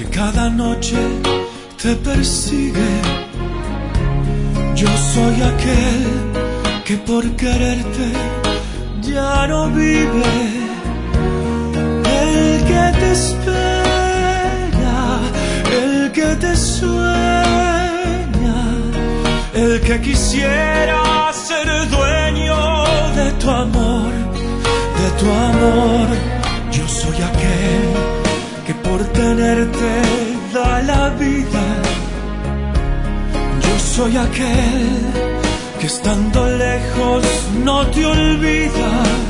cada noche te persigue. Yo soy aquel que por quererte ya no vive, el que te espera, el que te sueña, el que quisiera ser dueño de tu amor, de tu amor. Yo soy aquel que por tenerte da la vida. Yo soy aquel que estando lejos no te olvida,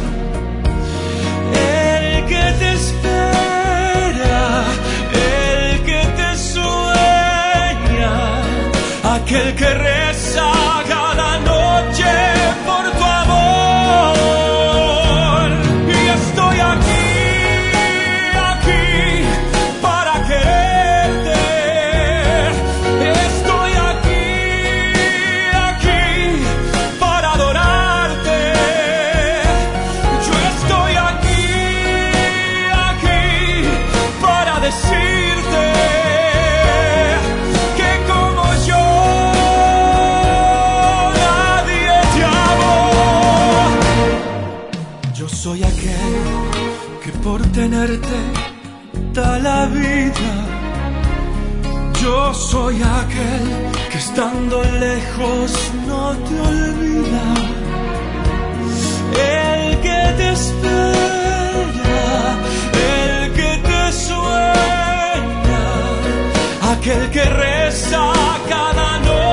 el que te espera, el que te sueña, aquel que reza cada noche por tu amor. Y estoy aquí, aquí para quererte. Estoy aquí, aquí para adorarte. Yo estoy aquí, aquí para decirte que como yo nadie te amó. Yo soy aquel que por tenerte da la vida. Yo soy aquel que estando lejos no te olvida, el que te espera, el que te sueña, aquel que reza cada noche